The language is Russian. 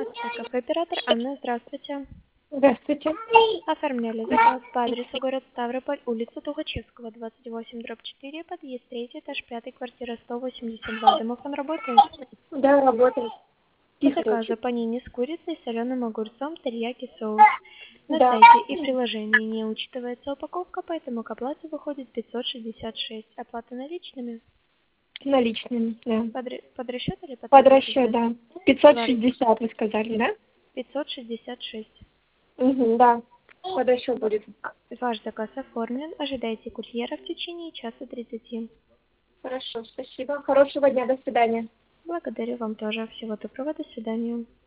Кафе-оператор Анна, здравствуйте. Здравствуйте. Оформляли заказ по адресу город Ставрополь, улица Тухачевского, 28/4, подъезд 3, этаж 5, квартира 182. Домофон работает? Да, работает. По Тихо заказу очень. панини с курицей, соленым огурцом, терияки соус. На Да, сайте и приложении не учитывается упаковка, поэтому к оплате выходит 566. Оплата наличными? наличными, да. Под расчет или под Под расчет, 560? да. Два- 560 вы сказали, да? 566. Угу, да. Под расчет будет. Ваш заказ оформлен. Ожидайте курьера в течение часа 30. Хорошо, спасибо. Хорошего дня, до свидания. Благодарю вам тоже. Всего доброго. До свидания.